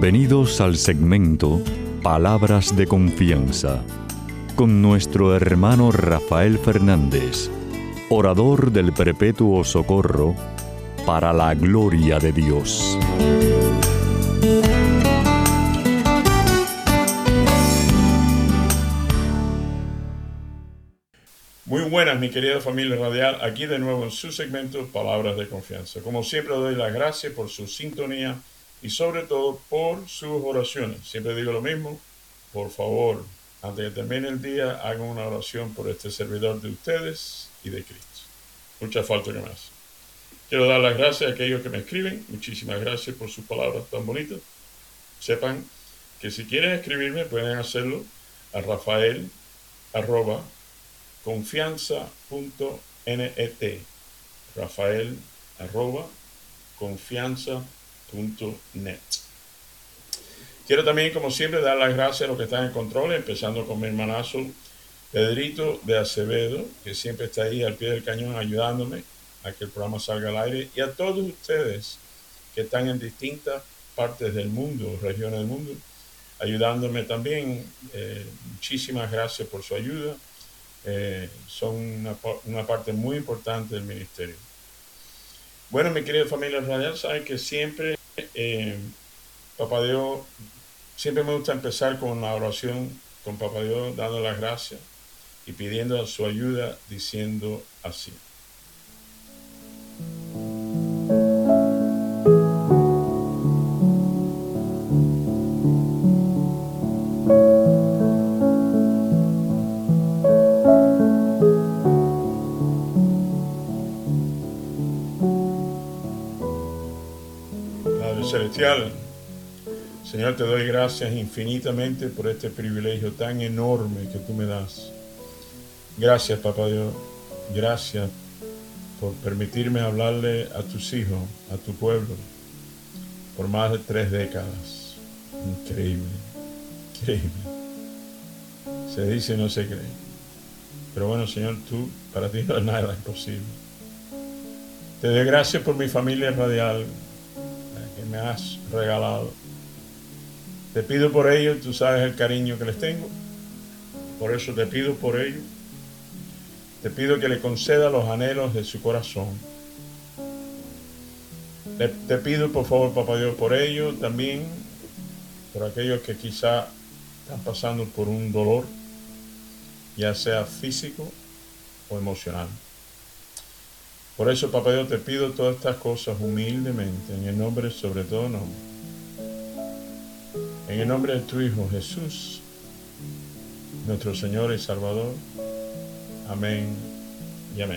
Bienvenidos al segmento Palabras de Confianza, con nuestro hermano Rafael Fernández, orador del Perpetuo Socorro, para la gloria de Dios. Muy buenas, mi querida familia radial, aquí de nuevo en su segmento Palabras de Confianza. Como siempre, doy las gracias por su sintonía y sobre todo por sus oraciones. Siempre digo lo mismo, por favor, antes de que termine el día, hagan una oración por este servidor de ustedes y de Cristo. Mucha falta que me hace. Quiero dar las gracias a aquellos que me escriben. Muchísimas gracias por sus palabras tan bonitas. Sepan que si quieren escribirme, pueden hacerlo a rafael@confianza.net, rafael@confianza.net. Quiero también, como siempre, dar las gracias a los que están en control, empezando con mi hermanazo Pedrito de Acevedo, que siempre está ahí al pie del cañón ayudándome a que el programa salga al aire, y a todos ustedes que están en distintas partes del mundo, regiones del mundo, ayudándome también. Muchísimas gracias por su ayuda. Son una parte muy importante del ministerio. Bueno, mi querida familia radial, saben que siempre, Papá Dios, siempre me gusta empezar con la oración con Papá Dios, dando las gracias y pidiendo su ayuda, diciendo así. Padre Celestial, Señor, te doy gracias infinitamente por este privilegio tan enorme que tú me das. Gracias, Papá Dios. Gracias por permitirme hablarle a tus hijos, a tu pueblo, por más de 3 décadas. Increíble, increíble. Se dice y no se cree. Pero bueno, Señor, para ti no es nada imposible. Te doy gracias por mi familia radial que me has regalado. Te pido por ellos, tú sabes el cariño que les tengo. Por eso te pido por ellos. Te pido que le conceda los anhelos de su corazón. Te pido, por favor, Papá Dios, por ellos también, por aquellos que quizá están pasando por un dolor, ya sea físico o emocional. Por eso, Papá Dios, te pido todas estas cosas humildemente, en el nombre, sobre todo nombre. En el nombre de tu Hijo Jesús, nuestro Señor y Salvador. Amén y amén.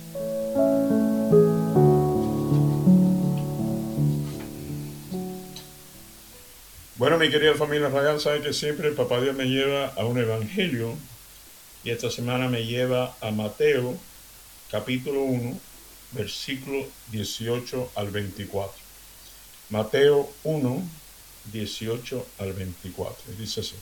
Bueno, mi querida familia radial, saben que siempre el Papá Dios me lleva a un evangelio, y esta semana me lleva a Mateo, capítulo 1, versículo 18 al 24. Mateo 1, 18 al 24. Dice así.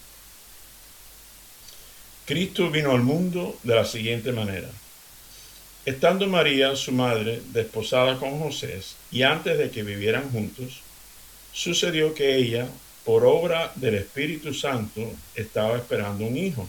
Cristo vino al mundo de la siguiente manera. Estando María, su madre, desposada con José, y antes de que vivieran juntos, sucedió que ella, por obra del Espíritu Santo, estaba esperando un hijo.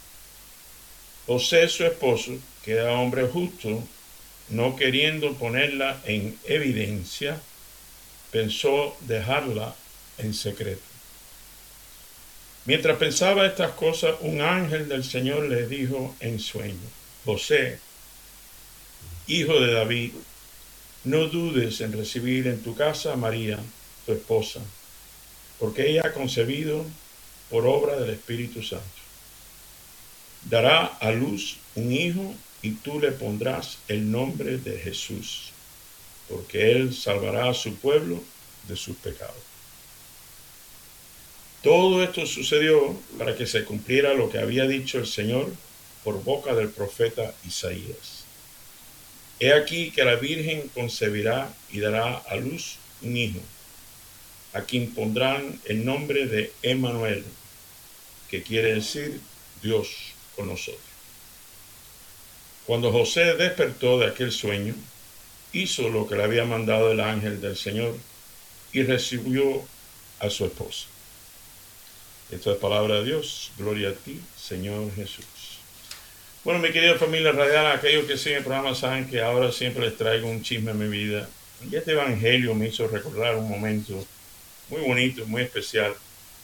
José, su esposo, que era hombre justo, no queriendo ponerla en evidencia, pensó dejarla en secreto. Mientras pensaba estas cosas, un ángel del Señor le dijo en sueño: José, hijo de David, no dudes en recibir en tu casa a María, tu esposa, porque ella ha concebido por obra del Espíritu Santo. Dará a luz un hijo y tú le pondrás el nombre de Jesús, porque él salvará a su pueblo de sus pecados. Todo esto sucedió para que se cumpliera lo que había dicho el Señor por boca del profeta Isaías. He aquí que la Virgen concebirá y dará a luz un hijo, a quien pondrán el nombre de Emmanuel, que quiere decir Dios con nosotros. Cuando José despertó de aquel sueño, hizo lo que le había mandado el ángel del Señor y recibió a su esposa. Esta es palabra de Dios. Gloria a ti, Señor Jesús. Bueno, mi querida familia radial, aquellos que siguen el programa saben que ahora siempre les traigo un chisme en mi vida. Y este evangelio me hizo recordar un momento muy bonito, muy especial.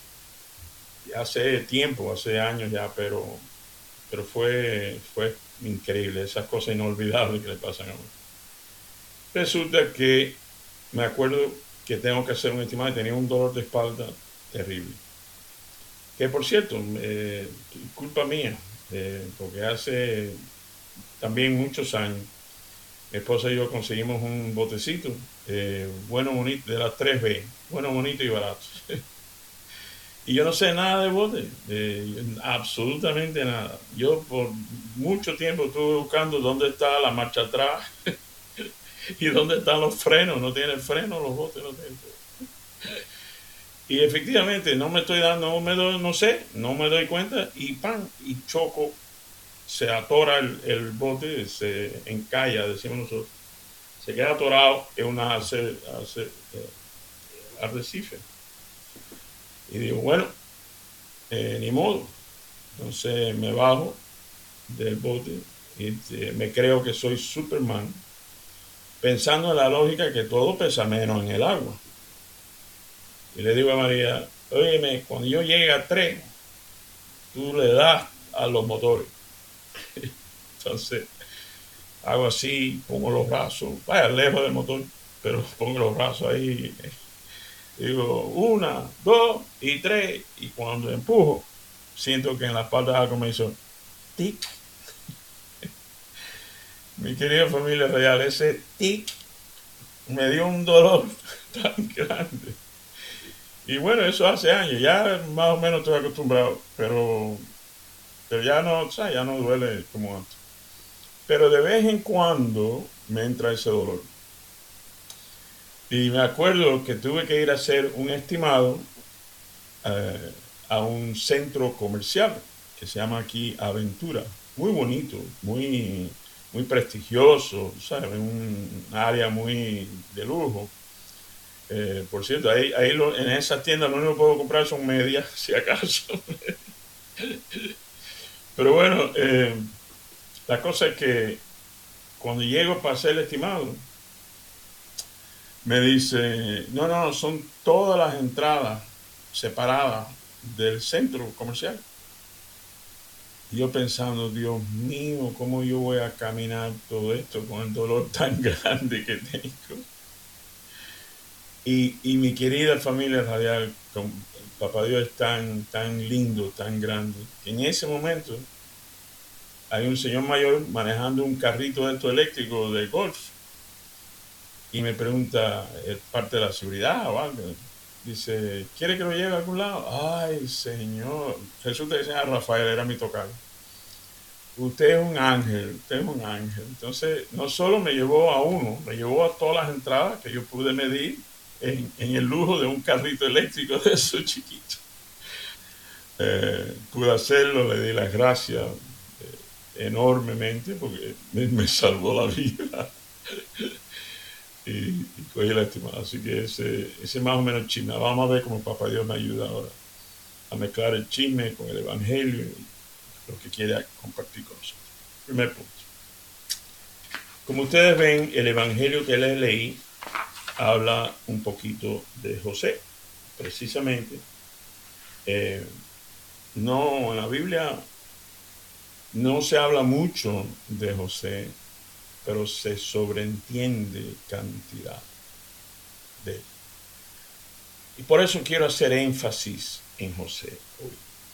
Hace tiempo, hace años ya, pero fue increíble, esas cosas inolvidables que le pasan a uno. Resulta que me acuerdo que tengo que hacer un estimado y tenía un dolor de espalda terrible. Que por cierto, culpa mía, porque hace también muchos años, mi esposa y yo conseguimos un botecito, bueno, bonito, de las 3B, bueno, bonito y barato. Y yo no sé nada de bote, absolutamente nada. Yo por mucho tiempo estuve buscando dónde está la marcha atrás y dónde están los frenos. No tienen freno los botes, no tienen freno. Y efectivamente no me estoy dando, no me doy cuenta y ¡pam! Y choco, se atora el bote, se encalla, decimos nosotros. Se queda atorado en una arrecife. Y digo, bueno, ni modo. Entonces me bajo del bote y me creo que soy Superman, pensando en la lógica que todo pesa menos en el agua. Y le digo a María, óyeme, cuando yo llegue a 3, tú le das a los motores. Entonces hago así, pongo los brazos, vaya lejos del motor, pero pongo los brazos ahí. Digo, 1, 2 y 3. Y cuando empujo, siento que en la espalda algo me hizo tic. Mi querida familia real, ese tic me dio un dolor tan grande. Y bueno, eso hace años, ya más o menos estoy acostumbrado, pero ya no, o sea, ya no duele como antes. Pero de vez en cuando me entra ese dolor. Y me acuerdo que tuve que ir a hacer un estimado a un centro comercial que se llama aquí Aventura. Muy bonito, muy prestigioso, ¿sabes? Un área muy de lujo. Por cierto, en esa tienda lo único que puedo comprar son medias, si acaso. Pero bueno, la cosa es que cuando llego para hacer el estimado, me dice, no, son todas las entradas separadas del centro comercial. Y yo pensando, Dios mío, ¿cómo yo voy a caminar todo esto con el dolor tan grande que tengo? Y mi querida familia radial, con Papá Dios es tan lindo, tan grande, que en ese momento hay un señor mayor manejando un carrito de estos eléctricos de golf y me pregunta, ¿es parte de la seguridad o algo? Dice, ¿quiere que lo lleve a algún lado? Ay, Señor. Resulta que se llama Rafael, era mi tocayo. Usted es un ángel. Entonces, no solo me llevó a uno, me llevó a todas las entradas que yo pude medir en el lujo de un carrito eléctrico de esos chiquitos. Pude hacerlo, le di las gracias enormemente porque me salvó la vida. y cogí la estimada. Así que ese más o menos chisme. Vamos a ver cómo Papá Dios me ayuda ahora a mezclar el chisme con el evangelio y lo que quiere compartir con nosotros. Primer punto. Como ustedes ven, el evangelio que les leí habla un poquito de José. Precisamente, no, en la Biblia no se habla mucho de José, pero se sobreentiende cantidad de él. Y por eso quiero hacer énfasis en José hoy.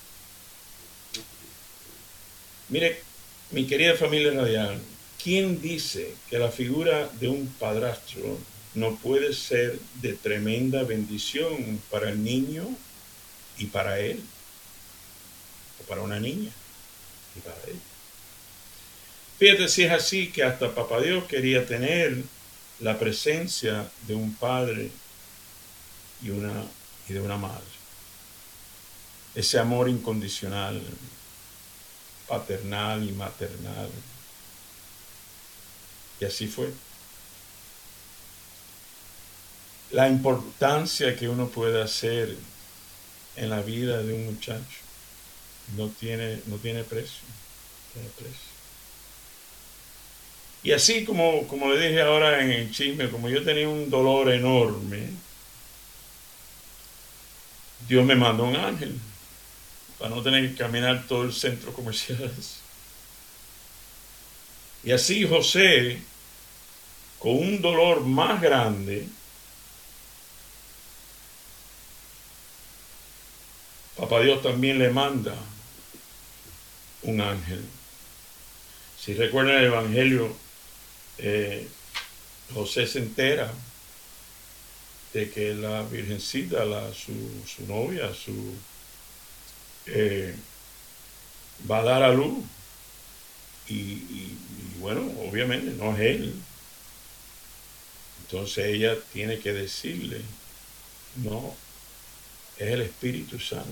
Mire, mi querida familia radial, ¿quién dice que la figura de un padrastro no puede ser de tremenda bendición para el niño y para él? O para una niña y para él. Fíjate si es así que hasta Papá Dios quería tener la presencia de un padre y de una madre. Ese amor incondicional, paternal y maternal. Y así fue. la importancia que uno puede hacer en la vida de un muchacho no tiene precio. Tiene precio. Y así como le dije ahora en el chisme, como yo tenía un dolor enorme, Dios me mandó un ángel para no tener que caminar todo el centro comercial. Y así José, con un dolor más grande, Papá Dios también le manda un ángel. Si recuerdan el Evangelio, José se entera de que la virgencita, su novia, va a dar a luz. Y bueno, obviamente no es él. Entonces ella tiene que decirle, no, es el Espíritu Santo.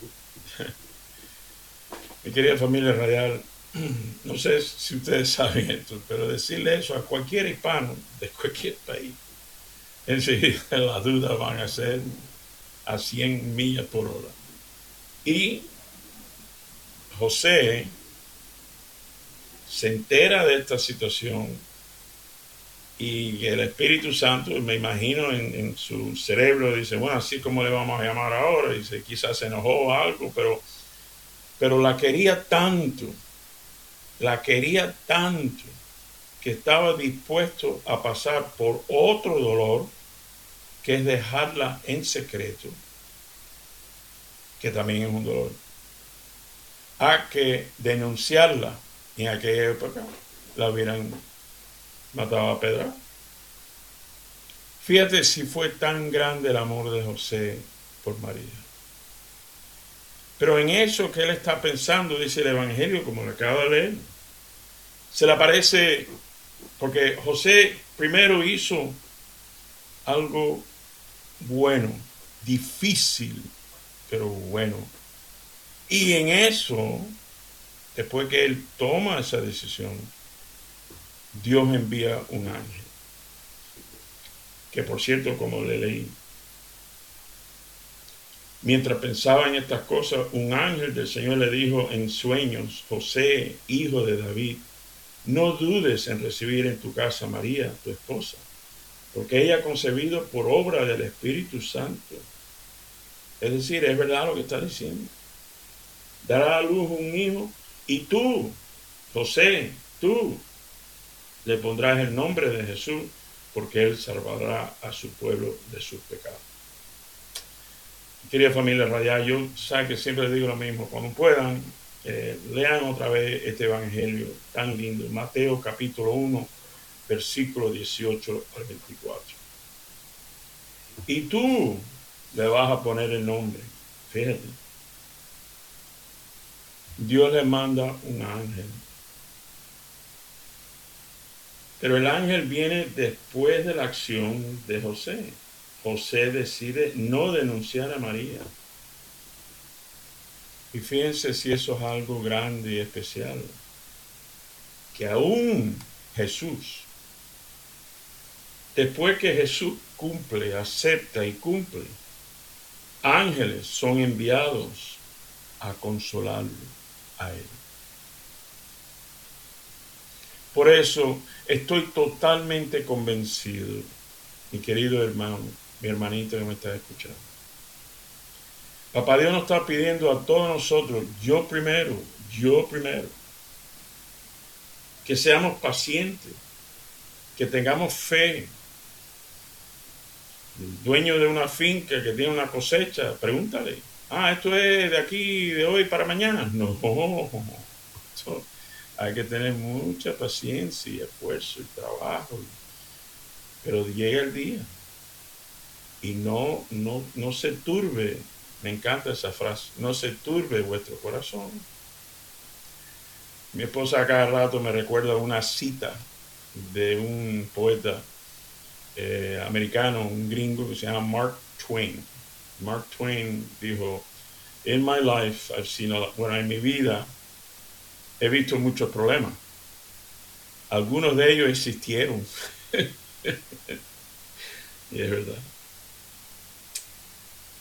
Mi querida familia radial, no sé si ustedes saben esto, pero decirle eso a cualquier hispano de cualquier país, enseguida las dudas van a ser a 100 millas por hora. Y José se entera de esta situación y el Espíritu Santo, me imagino en su cerebro, dice, bueno, así como le vamos a llamar ahora, dice, quizás se enojó o algo, pero la quería tanto que estaba dispuesto a pasar por otro dolor, que es dejarla en secreto, que también es un dolor, a que denunciarla. En aquella época la hubieran matado a pedra. Fíjate si fue tan grande el amor de José por María. Pero en eso que él está pensando, dice el Evangelio, como lo acabo de leer, se le aparece, porque José primero hizo algo bueno, difícil, pero bueno. Y en eso, después que él toma esa decisión, Dios envía un ángel. Que por cierto, como le leí, mientras pensaba en estas cosas, un ángel del Señor le dijo en sueños, José, hijo de David, no dudes en recibir en tu casa a María, tu esposa, porque ella ha concebido por obra del Espíritu Santo. Es decir, es verdad lo que está diciendo. Dará a luz un hijo y tú, José, tú le pondrás el nombre de Jesús, porque él salvará a su pueblo de sus pecados. Querida familia radial, yo sé que siempre les digo lo mismo, cuando puedan, lean otra vez este evangelio tan lindo, Mateo capítulo 1, versículo 18 al 24. Y tú le vas a poner el nombre, fíjate. Dios le manda un ángel. Pero el ángel viene después de la acción de José. José decide no denunciar a María. Y fíjense si eso es algo grande y especial. Que aún Jesús, después que Jesús cumple, acepta y cumple, ángeles son enviados a consolarlo a él. Por eso estoy totalmente convencido, mi querido hermano, mi hermanito que me está escuchando. Papá Dios nos está pidiendo a todos nosotros, yo primero, que seamos pacientes, que tengamos fe. El dueño de una finca que tiene una cosecha, pregúntale, ¿esto es de aquí, de hoy para mañana? No, hay que tener mucha paciencia y esfuerzo y trabajo, pero llega el día y no se turbe. Me encanta esa frase, no se turbe vuestro corazón. Mi esposa a cada rato me recuerda una cita de un poeta americano, un gringo que se llama Mark Twain. Mark Twain dijo, in my life, en mi vida he visto muchos problemas. Algunos de ellos existieron. Y es verdad.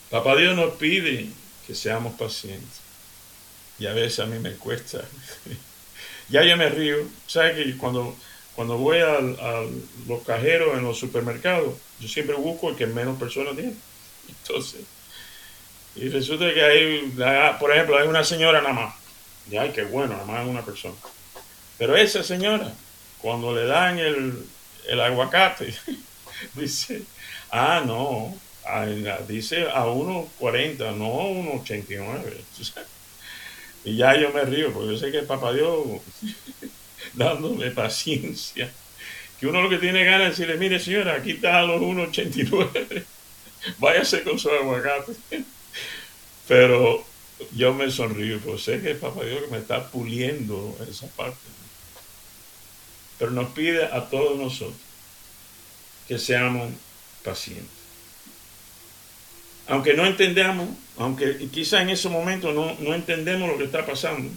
Papá Dios nos pide que seamos pacientes. Y a veces a mí me cuesta. Ya yo me río. ¿Sabes que cuando voy a los cajeros en los supermercados, yo siempre busco el que menos personas tiene? Entonces, y resulta que hay, por ejemplo, hay una señora nada más. Y ay, qué bueno, nada más una persona. Pero esa señora, cuando le dan el aguacate, dice, no, dice a 1.40, no a 1.89. Y ya yo me río, porque yo sé que Papá Dios dándome paciencia. Que uno lo que tiene ganas es decirle, mire señora, aquí está a los 1.89, váyase con su aguacate. Pero yo me sonrío, porque sé que es Papá Dios que me está puliendo esa parte. Pero nos pide a todos nosotros que seamos pacientes. Aunque no entendamos, aunque quizá en ese momento no entendemos lo que está pasando,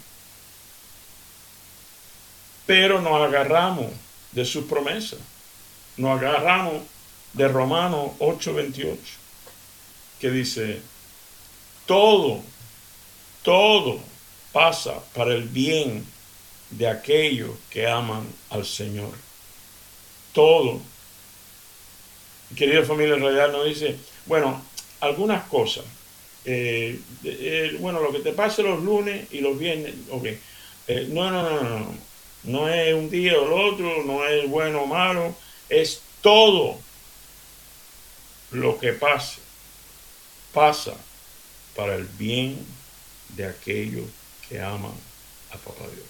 pero nos agarramos de sus promesas, nos agarramos de Romanos 8:28, que dice, todo pasa para el bien de aquellos que aman al Señor. Todo. Querida familia, en realidad nos dice, bueno, algunas cosas. Bueno, lo que te pase los lunes y los viernes, ok. No. No es un día o el otro, no es bueno o malo, es todo lo que pasa para el bien de aquellos que aman a Papá Dios.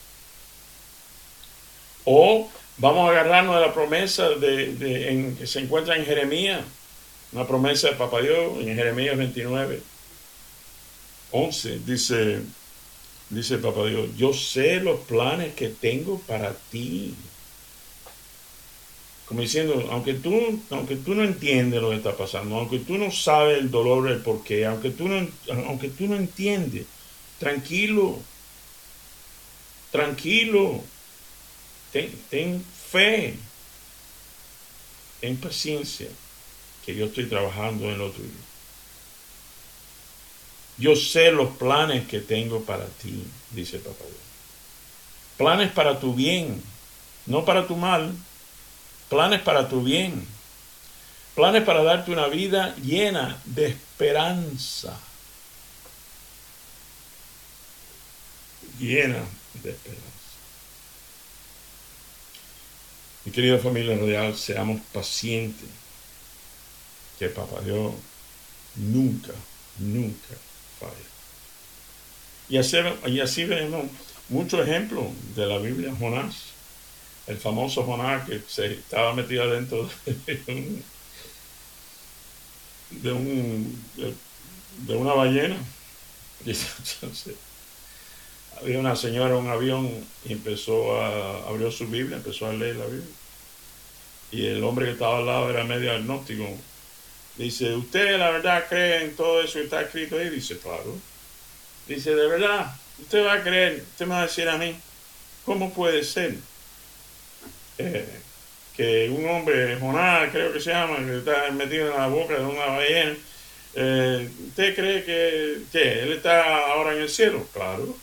O vamos a agarrarnos de la promesa que se encuentra en Jeremías, una promesa de Papá Dios, en Jeremías 29:11, dice Papá Dios, yo sé los planes que tengo para ti. Como diciendo, aunque tú no entiendes lo que está pasando, aunque tú no sabes el dolor, el porqué, aunque tú no entiendes, tranquilo, ten fe, ten paciencia, que yo estoy trabajando en lo tuyo. Yo sé los planes que tengo para ti, dice Papá Dios. Planes para tu bien, no para tu mal. Planes para tu bien. Planes para darte una vida llena de esperanza. Llena de esperanza. Mi querida familia radial, seamos pacientes. Que Papá Dios nunca falla. Y así vemos muchos ejemplos de la Biblia. Jonás, el famoso Jonás que se estaba metido dentro de una ballena. Entonces, había una señora en un avión y abrió su Biblia, empezó a leer la Biblia. Y el hombre que estaba al lado era medio agnóstico. Dice, ¿usted la verdad cree en todo eso que está escrito ahí? Dice, claro. Dice, ¿de verdad? ¿Usted va a creer? ¿Usted me va a decir a mí? ¿Cómo puede ser que un hombre, Jonás, creo que se llama, que está metido en la boca de una ballena, ¿usted cree que él está ahora en el cielo? Claro.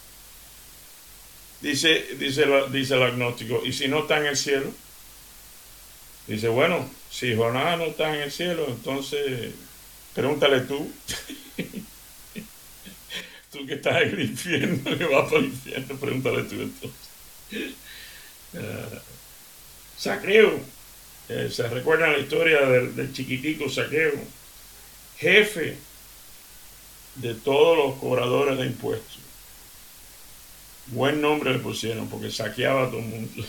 Dice el agnóstico, ¿y si no está en el cielo? Dice, bueno, si Jonás no está en el cielo, entonces pregúntale tú. Tú que estás en el infierno, que vas para el infierno, pregúntale tú entonces. Zaqueo, se recuerda la historia del chiquitico Zaqueo, jefe de todos los cobradores de impuestos. Buen nombre le pusieron porque saqueaba a todo el mundo.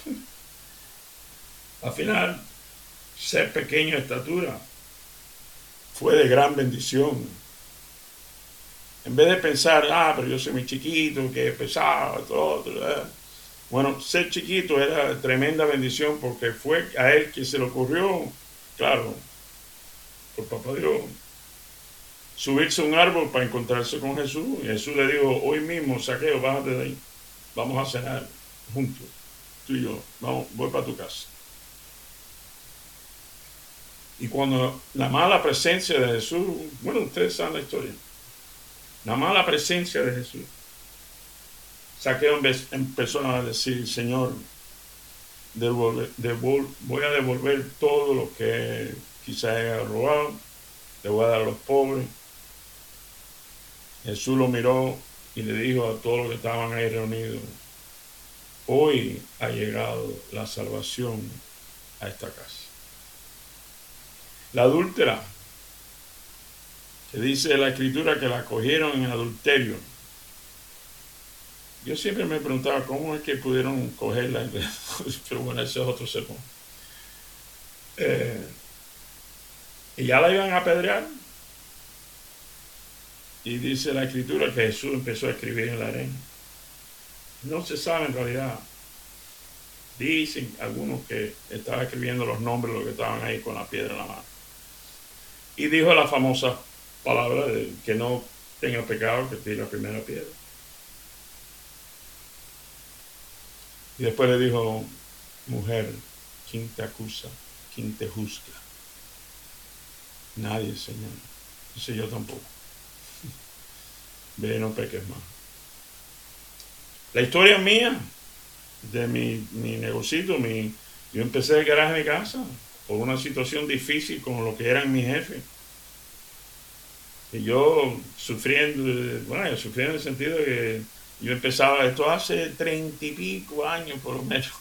Al final, ser pequeño de estatura fue de gran bendición. En vez de pensar, pero yo soy muy chiquito, que pesado, todo. Bueno, ser chiquito era tremenda bendición porque fue a él que se le ocurrió, claro, por Papá Dios, subirse a un árbol para encontrarse con Jesús. Y Jesús le dijo, hoy mismo, Zaqueo, bájate de ahí, vamos a cenar juntos, tú y yo, vamos, voy para tu casa. Y cuando la mala presencia de Jesús, bueno, ustedes saben la historia, la mala presencia de Jesús, Zaqueo empezó a decir, Señor, voy a devolver todo lo que quizás haya robado, le voy a dar a los pobres. Jesús lo miró y le dijo a todos los que estaban ahí reunidos, hoy ha llegado la salvación a esta casa. La adúltera, que dice la Escritura que la cogieron en adulterio. Yo siempre me preguntaba cómo es que pudieron cogerla, pero bueno, ese es otro sermón. Y ya la iban a apedrear. Y dice la Escritura que Jesús empezó a escribir en la arena. No se sabe en realidad. Dicen algunos que estaba escribiendo los nombres de los que estaban ahí con la piedra en la mano. Y dijo la famosa palabra de que no tenga pecado, que tire la primera piedra. Y después le dijo, mujer, ¿quién te acusa? ¿Quién te juzga? Nadie, Señor. Dice, yo tampoco. Ve, no peques más. La historia mía, de mi negocito, yo empecé el garaje de mi casa por una situación difícil con lo que eran mis jefes. Y yo sufriendo en el sentido de que yo empezaba, esto hace 30 y pico años por lo menos.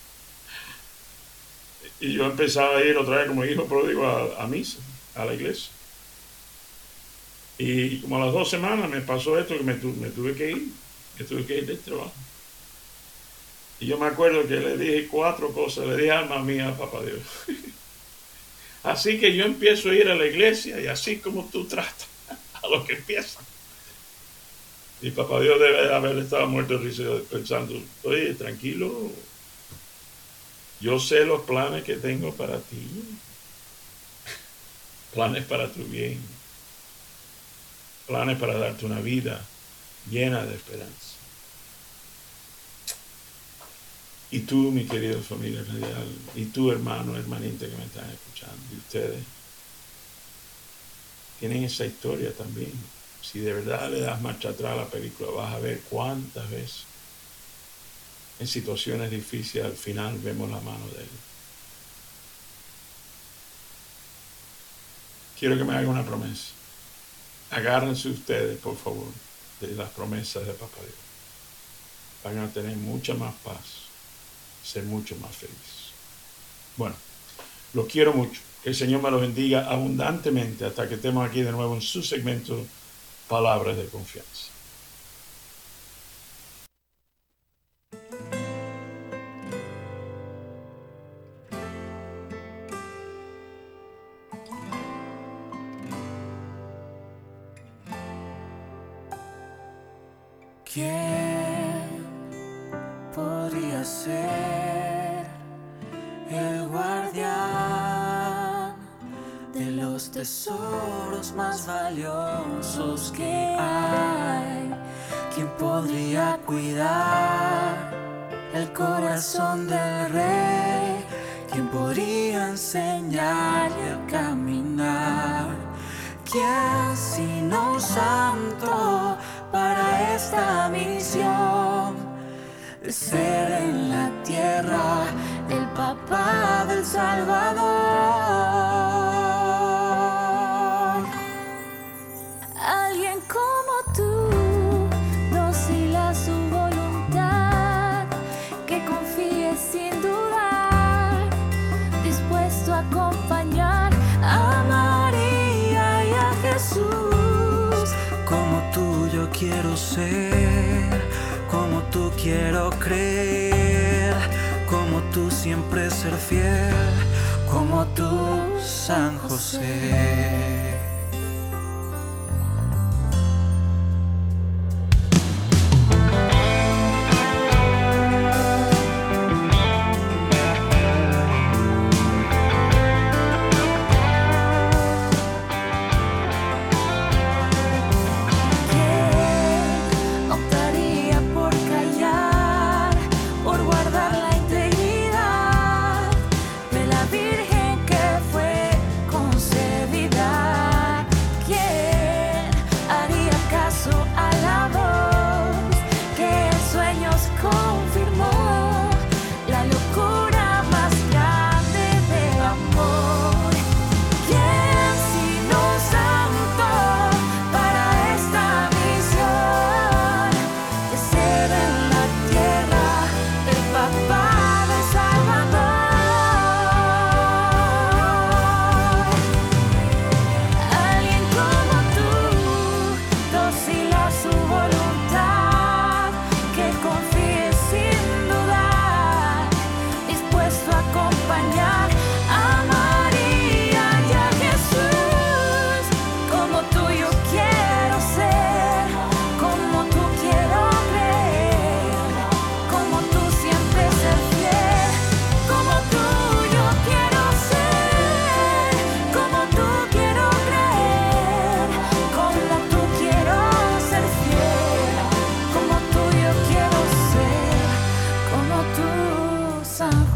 Y yo empezaba a ir otra vez como hijo pródigo a misa, a la iglesia. Y como a las 2 semanas me pasó esto que me tuve que ir del trabajo. Y yo me acuerdo que le dije 4 cosas, le dije alma mía, papá Dios. Así que yo empiezo a ir a la iglesia y así como tú tratas a los que empiezan. Y papá Dios debe haber estado muerto de risa pensando, oye, tranquilo, yo sé los planes que tengo para ti, planes para tu bien, planes para darte una vida llena de esperanza. Y tú, mi querida familia radial, y tú, hermano, hermanita que me están escuchando, y ustedes tienen esa historia también. Si de verdad le das marcha atrás a la película, vas a ver cuántas veces en situaciones difíciles al final vemos la mano de Él. Quiero que me hagan una promesa. Agárrense ustedes, por favor, de las promesas de Papá Dios. Van a tener mucha más paz, ser mucho más felices. Bueno, los quiero mucho. Que el Señor me los bendiga abundantemente hasta que estemos aquí de nuevo en su segmento Palabras de Confianza. ¿Quién podría ser el guardián de los tesoros más valiosos que hay? ¿Quién podría cuidar el corazón del rey? ¿Quién podría enseñarle a caminar? ¿Quién sino un santo para esta misión de ser en la tierra el papá del Salvador? Alguien como tú, dócil a su voluntad, que confíe sin dudar, dispuesto a acompañar a María y a Jesús. Como tú yo quiero ser, como tú quiero creer, como tú siempre ser fiel, como tú, San José. Concebida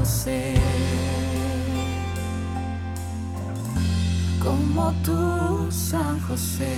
José, como tú, San José.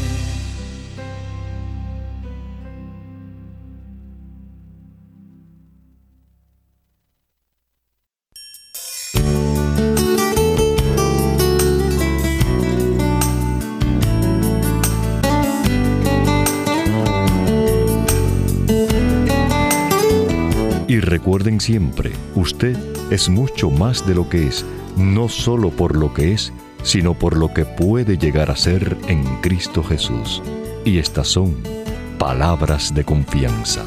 Y recuerden siempre, usted es mucho más de lo que es, no solo por lo que es, sino por lo que puede llegar a ser en Cristo Jesús. Y estas son palabras de confianza.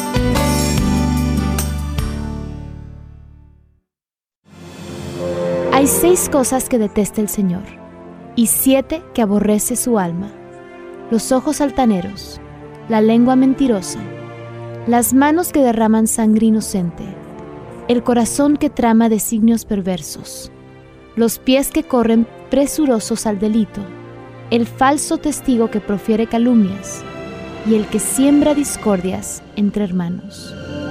Hay 6 cosas que detesta el Señor, y 7 que aborrece su alma: los ojos altaneros, la lengua mentirosa, las manos que derraman sangre inocente, el corazón que trama designios perversos, los pies que corren presurosos al delito, el falso testigo que profiere calumnias y el que siembra discordias entre hermanos.